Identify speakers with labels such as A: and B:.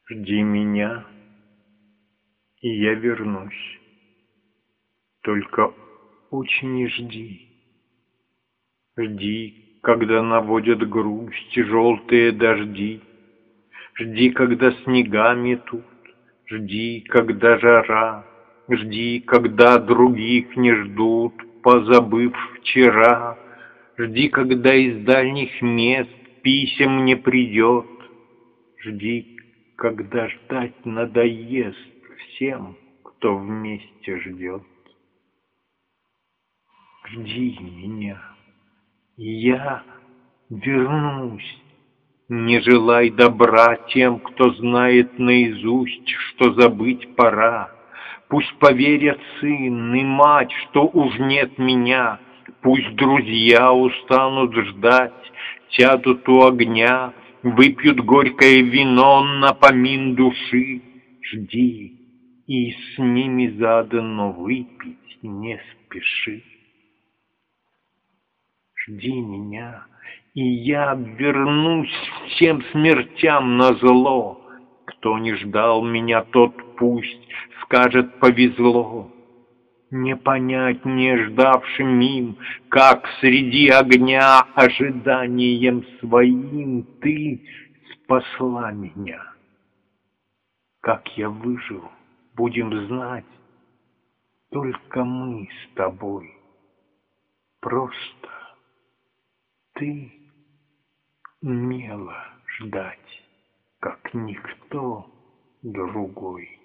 A: Жди меня, и я вернусь. Только очень жди. Жди, когда наводят грусть желтые дожди. Жди, когда снега метут. Жди, когда жара. Жди, когда других не ждут, позабыв вчера. Жди, когда из дальних мест писем не придет. Жди, когда ждать надоест всем, кто вместе ждет. Жди меня, и я вернусь. Не желай добра тем, кто знает наизусть, что забыть пора. Пусть поверят сын и мать, что уж нет меня. Пусть друзья устанут ждать, сядут у огня, выпьют горькое вино напомин души. Жди, и с ними заодно выпить не спеши. Жди меня, и я вернусь всем смертям назло. Кто не ждал меня, тот пусть скажет повезло. Не понять не ждавшим им, как среди огня ожиданием своим ты спасла меня. Как я выжил, будем знать только мы с тобой. Просто ты умела ждать, как никто другой.